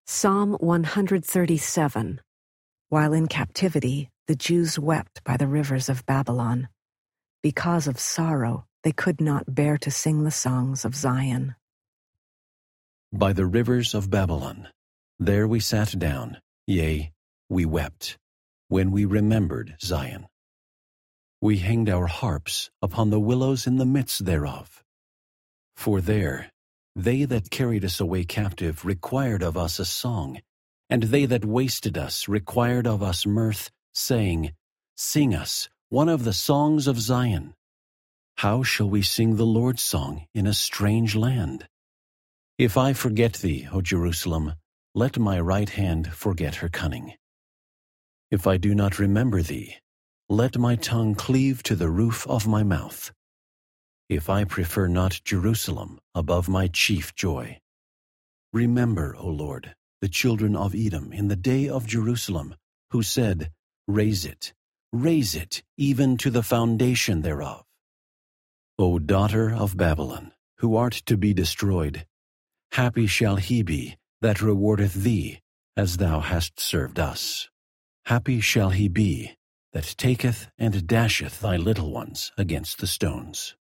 Psalm 137. While in captivity, the Jews wept by the rivers of Babylon. Because of sorrow, they could not bear to sing the songs of Zion. By the rivers of Babylon, there we sat down, yea, we wept, when we remembered Zion. We hanged our harps upon the willows in the midst thereof. For there they that carried us away captive required of us a song, and they that wasted us required of us mirth, saying, Sing us one of the songs of Zion. How shall we sing the Lord's song in a strange land? If I forget thee, O Jerusalem, let my right hand forget her cunning. If I do not remember thee, let my tongue cleave to the roof of my mouth. If I prefer not Jerusalem above my chief joy. Remember, O Lord, the children of Edom in the day of Jerusalem, who said, raise it, even to the foundation thereof. O daughter of Babylon, who art to be destroyed, happy shall he be that rewardeth thee, as thou hast served us. Happy shall he be that taketh and dasheth thy little ones against the stones.